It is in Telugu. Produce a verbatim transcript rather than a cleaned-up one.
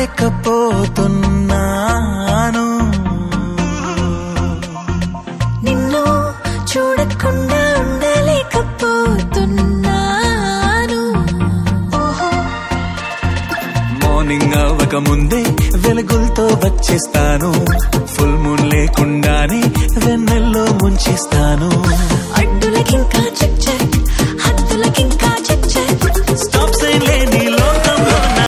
చూడలేకపోతున్నాను నిన్ను చూడకుండా ఉండలేకపోతున్నాను మార్నింగ్ అవ్వక ముందే వెలుగులతో వచ్చేస్తాను ఫుల్ మూన్ లేకుండానే వెన్నెల్లో ముంచేస్తాను అడ్డులకింకా చెక్ చెక్ హద్దులకింకా